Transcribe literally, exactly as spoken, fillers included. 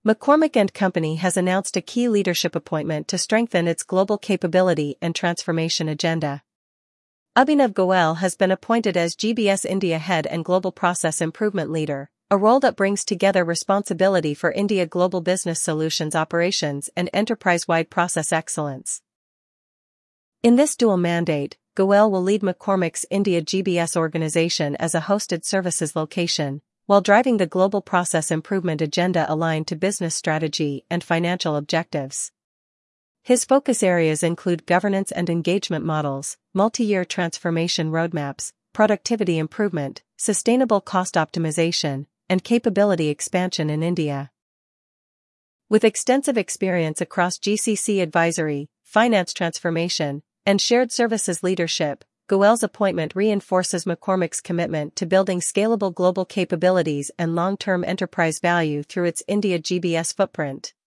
McCormick and Company has announced a key leadership appointment to strengthen its global capability and transformation agenda. Abhinav Goel has been appointed as G B S India Head and Global Process Improvement Leader, a role that brings together responsibility for India global business solutions operations and enterprise-wide process excellence. In this dual mandate, Goel will lead McCormick's India G B S organization as a hosted services location, while driving the global process improvement agenda aligned to business strategy and financial objectives. His focus areas include governance and engagement models, multi-year transformation roadmaps, productivity improvement, sustainable cost optimization, and capability expansion in India. With extensive experience across G C C advisory, finance transformation, and shared services leadership, Goel's appointment reinforces McCormick's commitment to building scalable global capabilities and long-term enterprise value through its India G B S footprint.